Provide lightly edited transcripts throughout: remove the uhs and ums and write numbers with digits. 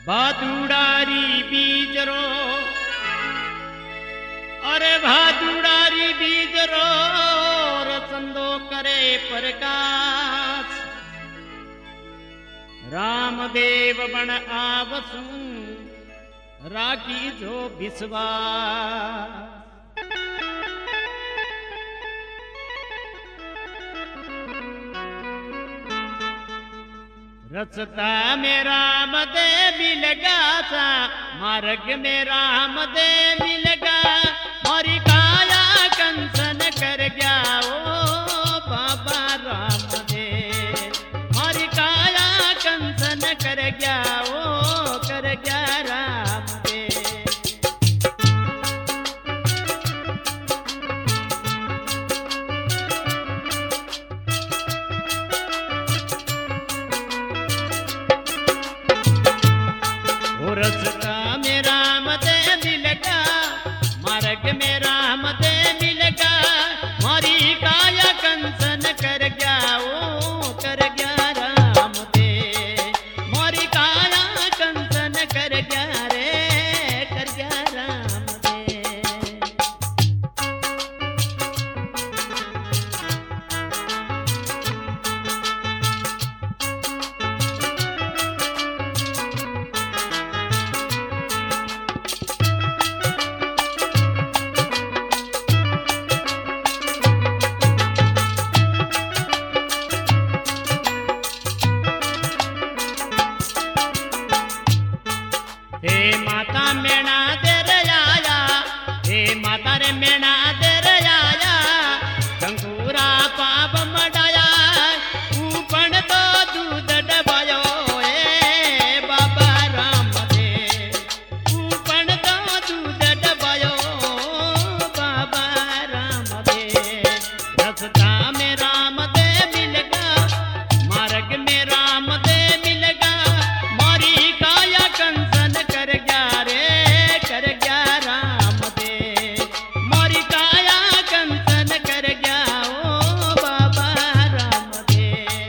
भादुड़ारी बीजरो, अरे भादुड़ारी बीजरो रचंदो करे प्रकाश। रामदेव बण आवसू राखी जो विश्वास। रचता में राम दे मिलगा सा, मार्ग में राम दे मिलगा। हरि काया कंसन कर गया ओ बाबा राम दे। हरि काया कंसन कर गया ओ कर गया राम दे। रचता में राम दे मिलगा, मार्ग में राम दे मिलगा। हरि काया कंसन कर गया ओ कर गया राम दे। हरि काया कंसन कर गया रे कर गया राम दे। हे माता मेणा दे आया, हे माता रे मेणा दे आया। कंकूरा पाप मडाया, ऊपण तो दूध डबायो ए बाबा राम दे। ऊपण तो दूध डबायो बाबा राम दे। रस्ता में राम दे मिलगा, मार्ग में राम दे मिलगा। मारी काया कंसन कर गया रे कर गया राम दे। मोरी काया कंसन कर गया ओ बाबा राम दे।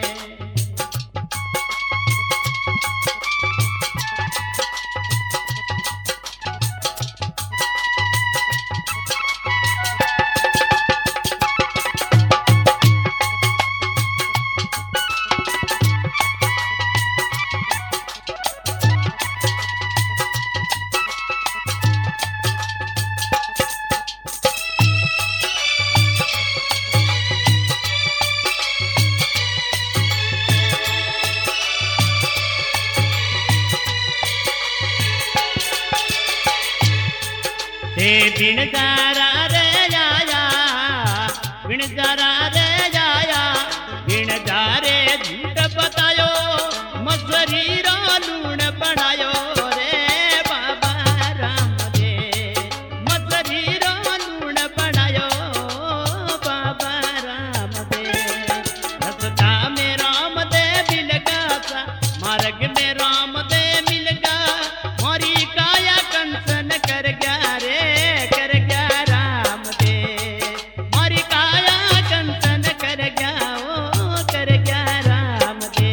हे बिनदारा रे आया, बिनदारा रे आया। बिनदारे झूठ बतायो, मसरी रो लूण बनायो रे बाबा राम दे। मसरी रो लूण बनायो बाबा राम दे। रस्ता में राम दे मिलगा सा, मार्ग में राम दे मिलगा। हरि काया कंसन कर गया रे कर गया राम दे। हरि काया कंसन कर गया ओ कर गया राम दे।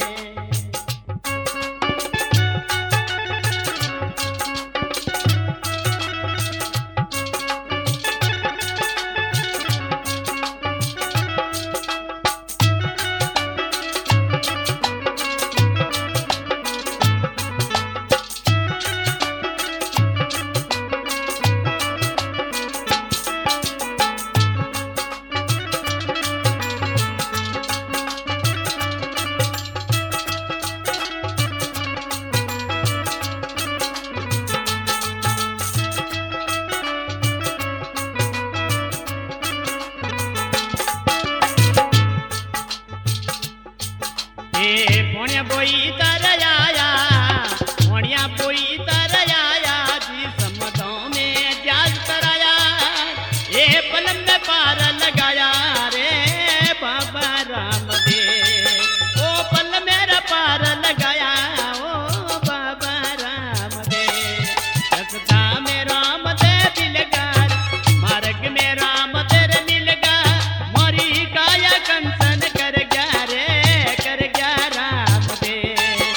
हे पोण्या बोई तर आया, पोण्या बोई तर आया। जी समदों में जाज कराया, ये पलम में पार लगाया रे बाबा राम दे। ओ पल मेरा पार लगाया ओ बाबा राम दे। रस्ता में राम दे मिलगा, मार्ग में राम दे मिलगा। मोरी काया कंसन कर गया रे कर गया राम दे।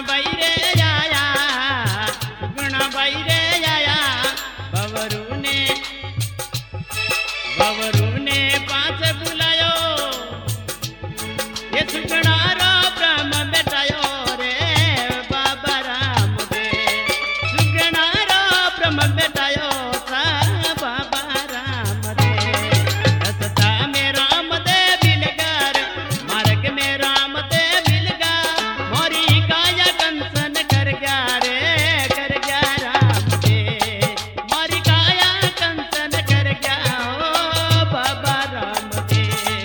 बाई रे आया सुगना बाई रे आया बवरू ने पास बुलायो ये सुगना रो ब्रह्म बेटायो रे बाबा राम दे सुगना रो ब्रह्म बेटायो सा बाबा राम दे रस्ता में राम दे मिलगार मार्ग में राम दे मिलगा मोरी काया कंसन कर गया रे कर गया राम दे मोरी काया कंसन कर गया ओ बाबा राम दे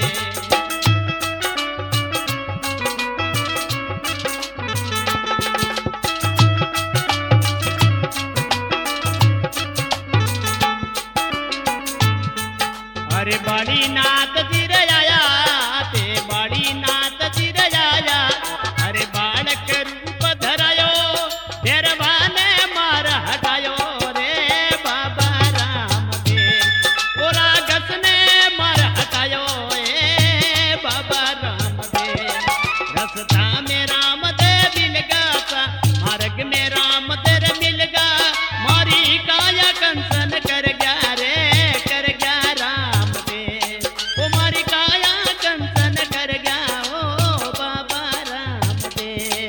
अरे बाड़ी नाथ जिर आया ते बाड़ी नाथ जिर आया अरे बालक रूप धरायो भैरवा ने मार हटायो रे बाबा राम दे ओरा घस ने मार हटायो ए बाबा राम दे रस्ता में राम दे मिलगा सा मार्ग में राम दे मिलगा मारी काया कंसन कर गया रे कर गया राम दे ओ मारी काया कंसन कर गया ओ बाबा राम दे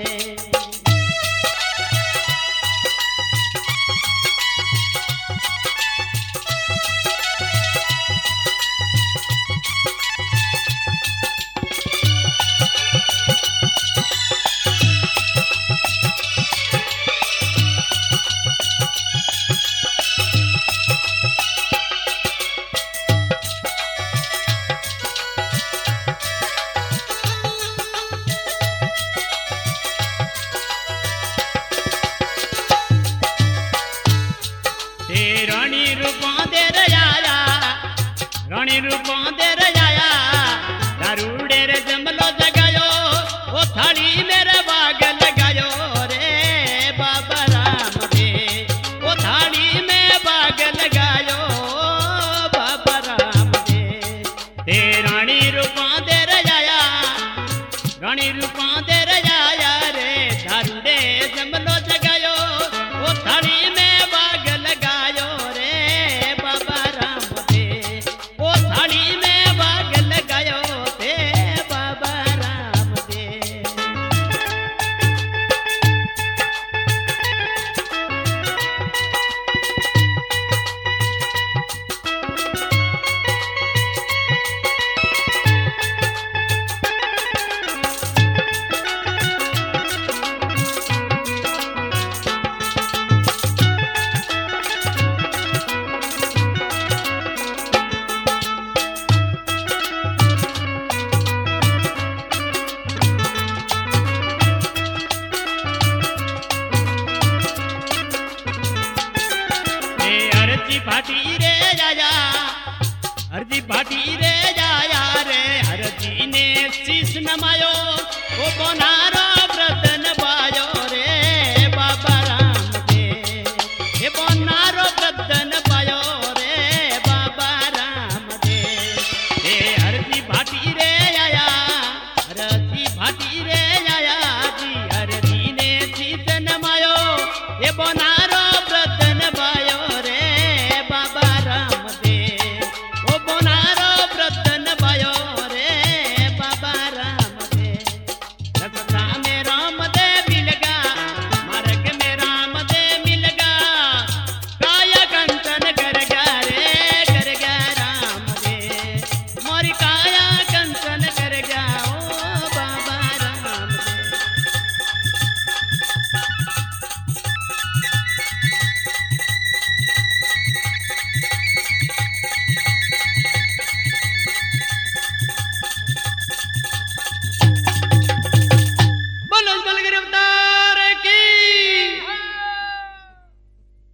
ते रानी रूपों दे रजाया रानी रूपों दे रजाया दारूडे रे जमलो जगायो ओ थाली मेरे बाग लगायो रे बाबा राम दे ओ थाली में बाग लगायो बाबा राम दे ते रानी रूपों दे रजाया रानी रूपों दे रजाया रे दारूडे जमलो जगायो ओ थाली में बाग लगायो रे बाबा राम दे ओ थाली में बाग लगायो ते बाबा राम दे अर्जी भाटी रे जाया रे हरजी ने शीश नमायो